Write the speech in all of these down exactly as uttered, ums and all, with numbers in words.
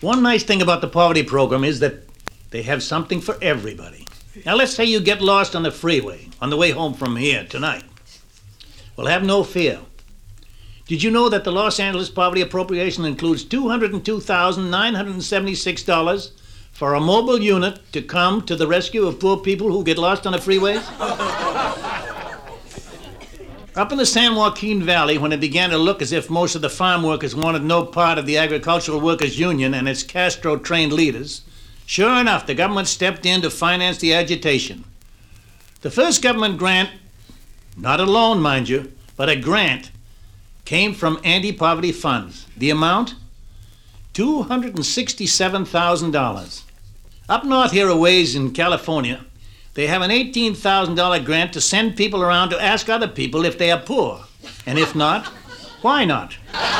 One nice thing about the poverty program is that they have something for everybody. Now, let's say you get lost on the freeway on the way home from here tonight. Well, have no fear. Did you know that the Los Angeles Poverty Appropriation includes two hundred two thousand nine hundred seventy-six dollars for a mobile unit to come to the rescue of poor people who get lost on the freeways? Up in the San Joaquin Valley, when it began to look as if most of the farm workers wanted no part of the Agricultural Workers Union and its Castro-trained leaders, sure enough, the government stepped in to finance the agitation. The first government grant, not a loan, mind you, but a grant, came from anti-poverty funds. The amount? two hundred sixty-seven thousand dollars. Up north here a ways in California, they have an eighteen thousand dollars grant to send people around to ask other people if they are poor. And if not, why not?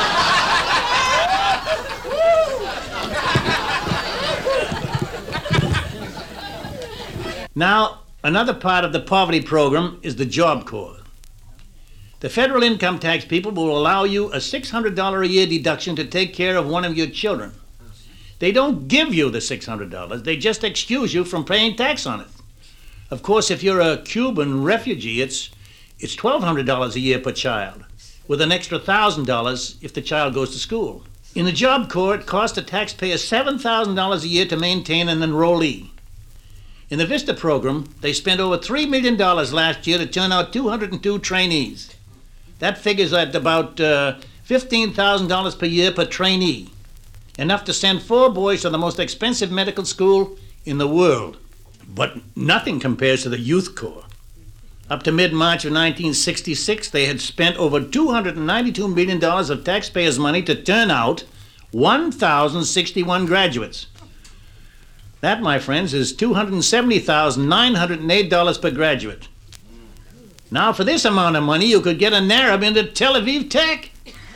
Now, another part of the poverty program is the Job Corps. The federal income tax people will allow you a six hundred dollars a year deduction to take care of one of your children. They don't give you the six hundred dollars, they just excuse you from paying tax on it. Of course, if you're a Cuban refugee, it's it's twelve hundred dollars a year per child, with an extra one thousand dollars if the child goes to school. In the Job Corps, it costs the taxpayer seven thousand dollars a year to maintain an enrollee. In the VISTA program, they spent over three million dollars last year to turn out two hundred two trainees. That figures at about uh, fifteen thousand dollars per year per trainee, enough to send four boys to the most expensive medical school in the world. But nothing compares to the Youth Corps. Up to mid-March of nineteen sixty-six, they had spent over two hundred ninety-two million dollars of taxpayers' money to turn out one thousand sixty-one graduates. That, my friends, is two hundred seventy thousand nine hundred eight dollars per graduate. Now, for this amount of money, you could get a Narab into Tel Aviv Tech.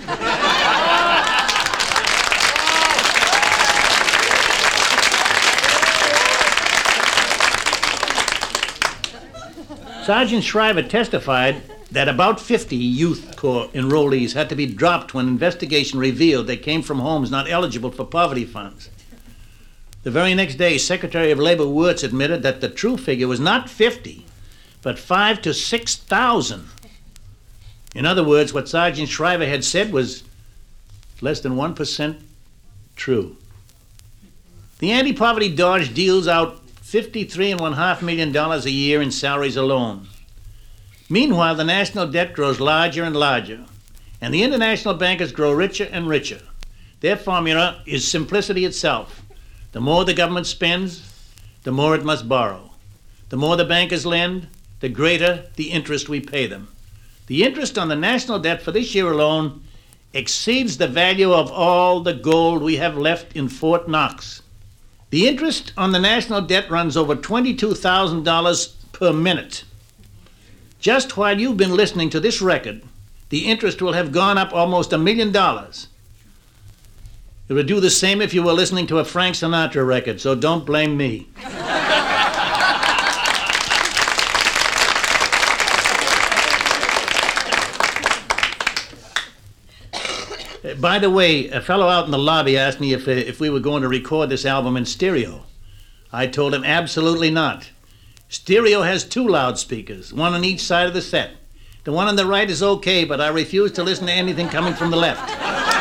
Sergeant Shriver testified that about fifty Youth Corps enrollees had to be dropped when investigation revealed they came from homes not eligible for poverty funds. The very next day, Secretary of Labor Wirtz admitted that the true figure was not fifty, but five to six thousand. In other words, what Sergeant Shriver had said was less than one percent true. The anti-poverty Dodge deals out fifty-three and one half million dollars a year in salaries alone. Meanwhile, the national debt grows larger and larger, and the international bankers grow richer and richer. Their formula is simplicity itself. The more the government spends, the more it must borrow. The more the bankers lend, the greater the interest we pay them. The interest on the national debt for this year alone exceeds the value of all the gold we have left in Fort Knox. The interest on the national debt runs over twenty-two thousand dollars per minute. Just while you've been listening to this record, the interest will have gone up almost a million dollars. It would do the same if you were listening to a Frank Sinatra record, so don't blame me. By the way, a fellow out in the lobby asked me if, uh, if we were going to record this album in stereo. I told him absolutely not. Stereo has two loudspeakers, one on each side of the set. The one on the right is okay, but I refuse to listen to anything coming from the left.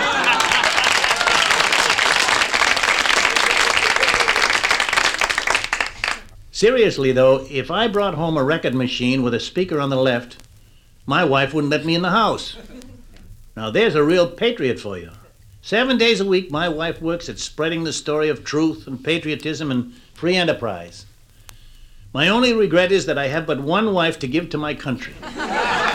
Seriously, though, if I brought home a record machine with a speaker on the left, my wife wouldn't let me in the house. Now, there's a real patriot for you. Seven days a week, my wife works at spreading the story of truth and patriotism and free enterprise. My only regret is that I have but one wife to give to my country.